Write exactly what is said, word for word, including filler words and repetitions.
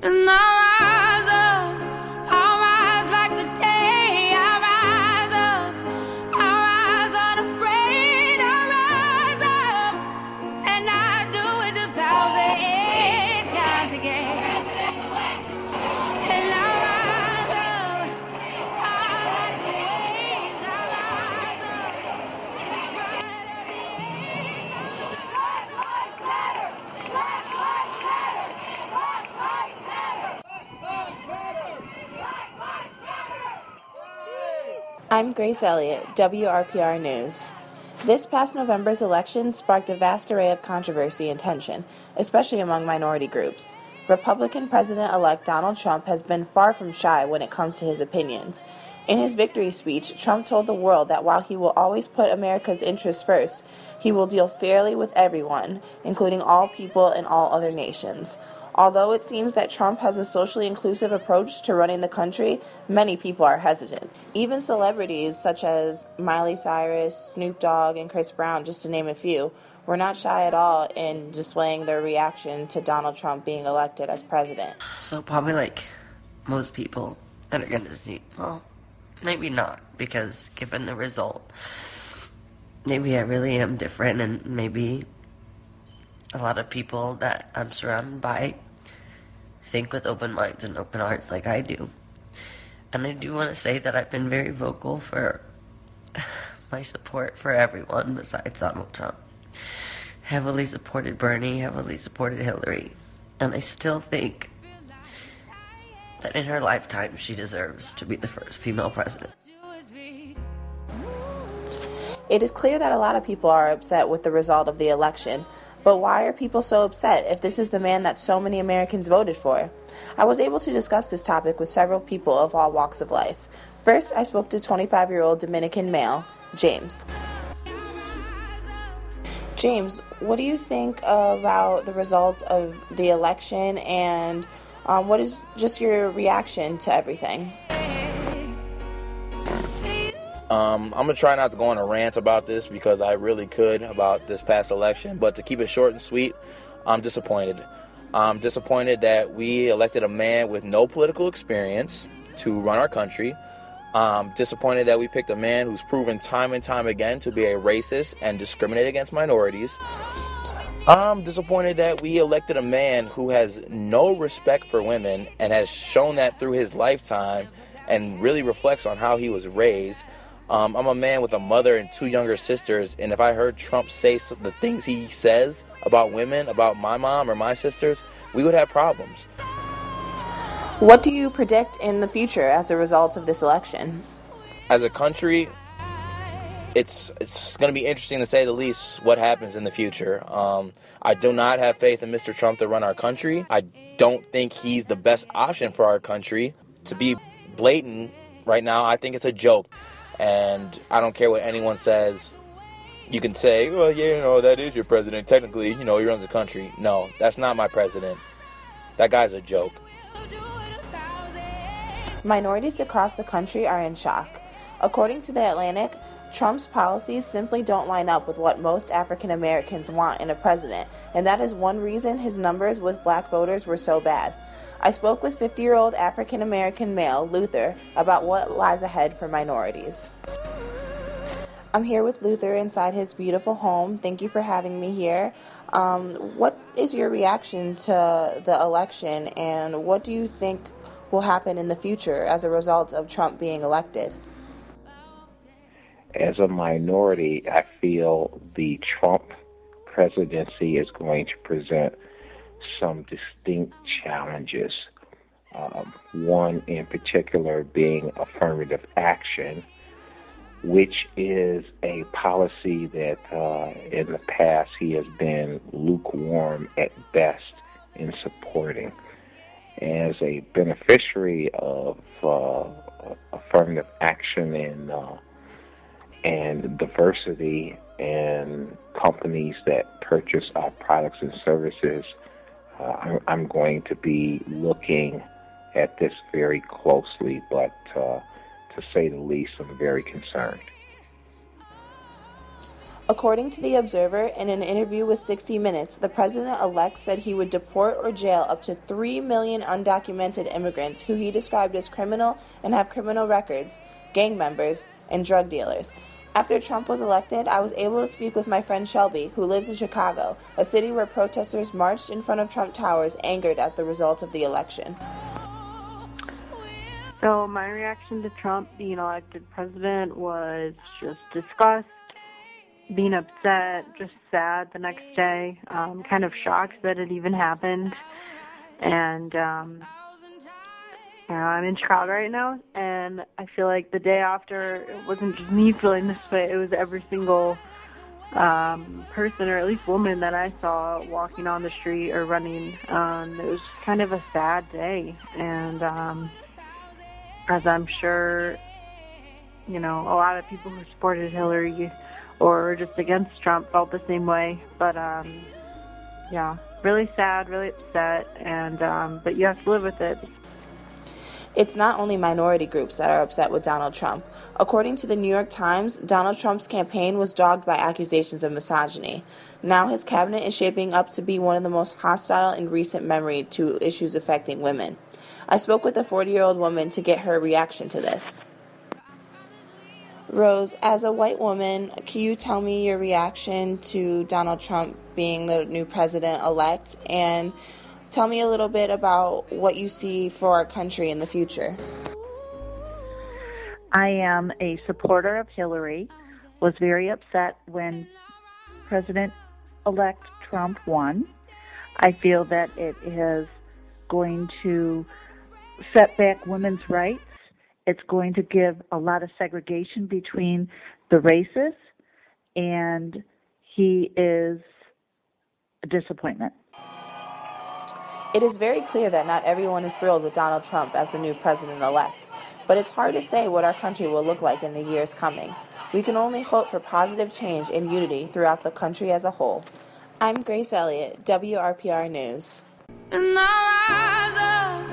And I rise up, I rise like the day. I rise up, I rise unafraid. I rise up, and I do it a thousand times again. And I rise up, I like the waves. I rise up, it's right at the edge. Black lives matter, Black lives matter, Black lives matter, Black lives matter, Black lives matter. I'm Grace Elliott, W R P R News. This past November's election sparked a vast array of controversy and tension, especially among minority groups. Republican President-elect Donald Trump has been far from shy when it comes to his opinions. In his victory speech, Trump told the world that while he will always put America's interests first, he will deal fairly with everyone, including all people and all other nations. Although it seems that Trump has a socially inclusive approach to running the country, many people are hesitant. Even celebrities such as Miley Cyrus, Snoop Dogg, and Chris Brown, just to name a few, were not shy at all in displaying their reaction to Donald Trump being elected as president. So probably like most people that are going to see, well, maybe not, because given the result, maybe I really am different, and maybe a lot of people that I'm surrounded by think with open minds and open hearts like I do. And I do want to say that I've been very vocal for my support for everyone besides Donald Trump. Heavily supported Bernie, heavily supported Hillary. And I still think that in her lifetime she deserves to be the first female president. It is clear that a lot of people are upset with the result of the election. But why are people so upset if this is the man that so many Americans voted for? I was able to discuss this topic with several people of all walks of life. First, I spoke to twenty-five-year-old Dominican male, James. James, what do you think about the results of the election, and um, what is just your reaction to everything? Um, I'm going to try not to go on a rant about this because I really could about this past election, but to keep it short and sweet, I'm disappointed. I'm disappointed that we elected a man with no political experience to run our country. I'm disappointed that we picked a man who's proven time and time again to be a racist and discriminate against minorities. I'm disappointed that we elected a man who has no respect for women and has shown that through his lifetime and really reflects on how he was raised. Um, I'm a man with a mother and two younger sisters, and if I heard Trump say some, the things he says about women, about my mom or my sisters, we would have problems. What do you predict in the future as a result of this election? As a country, it's it's going to be interesting to say the least what happens in the future. Um, I do not have faith in Mister Trump to run our country. I don't think he's the best option for our country. To be blatant right now, I think it's a joke. And I don't care what anyone says. You can say, well, yeah, you know, that is your president. Technically, you know, he runs the country. No, that's not my president. That guy's a joke. Minorities across the country are in shock. According to The Atlantic, Trump's policies simply don't line up with what most African Americans want in a president, and that is one reason his numbers with black voters were so bad. I spoke with fifty-year-old African American male Luther about what lies ahead for minorities. I'm here with Luther inside his beautiful home. Thank you for having me here. Um, what is your reaction to the election, and what do you think will happen in the future as a result of Trump being elected? As a minority, I feel the Trump presidency is going to present some distinct challenges. Um, one in particular being affirmative action, which is a policy that uh, in the past he has been lukewarm at best in supporting. As a beneficiary of uh, affirmative action and uh, and diversity and companies that purchase our products and services, uh, I'm, I'm going to be looking at this very closely, but uh, to say the least, I'm very concerned. According to The Observer, in an interview with sixty minutes, the president-elect said he would deport or jail up to three million undocumented immigrants who he described as criminal and have criminal records, gang members, and drug dealers. After Trump was elected, I was able to speak with my friend Shelby, who lives in Chicago, a city where protesters marched in front of Trump Towers angered at the result of the election. So my reaction to Trump being elected president was just disgust, being upset, just sad the next day, um, kind of shocked that it even happened. And um, you know, I'm in Chicago right now, and I feel like the day after, it wasn't just me feeling this way, it was every single um, person, or at least woman, that I saw walking on the street or running. Um, it was kind of a sad day, and um, as I'm sure, you know, a lot of people who supported Hillary or just against Trump felt the same way. But um, yeah, really sad, really upset, and um, but you have to live with it. It's not only minority groups that are upset with Donald Trump. According to the New York Times, Donald Trump's campaign was dogged by accusations of misogyny. Now his cabinet is shaping up to be one of the most hostile in recent memory to issues affecting women. I spoke with a forty-year-old woman to get her reaction to this. Rose, as a white woman, can you tell me your reaction to Donald Trump being the new president-elect, and tell me a little bit about what you see for our country in the future? I am a supporter of Hillary, was very upset when President-elect Trump won. I feel that it is going to set back women's rights. It's going to give a lot of segregation between the races, and he is a disappointment. It is very clear that not everyone is thrilled with Donald Trump as the new president-elect, but it's hard to say what our country will look like in the years coming. We can only hope for positive change and unity throughout the country as a whole. I'm Grace Elliott, W R P R News. And I rise up.